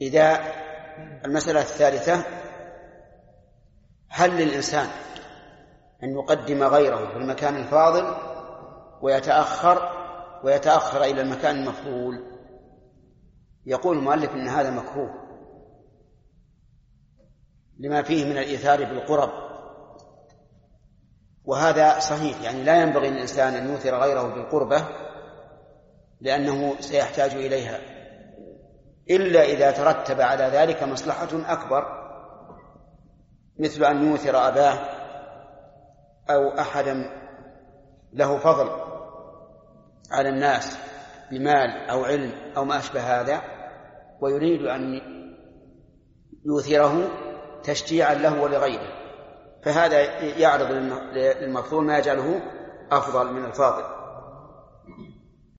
إذا المسألة الثالثة: هل للإنسان أن يقدم غيره في المكان الفاضل ويتأخر إلى المكان المفضول؟ يقول المؤلف إن هذا مكروه لما فيه من الإيثار بالقرب، وهذا صحيح، يعني لا ينبغي للإنسان أن يؤثر غيره بالقربة لأنه سيحتاج إليها، إلا إذا ترتب على ذلك مصلحة أكبر، مثل أن يؤثر أباه أو أحدا له فضل على الناس بمال أو علم أو ما أشبه هذا، ويريد أن يؤثره تشجيعا له ولغيره، فهذا يعرض للمفضول ما يجعله أفضل من الفاضل.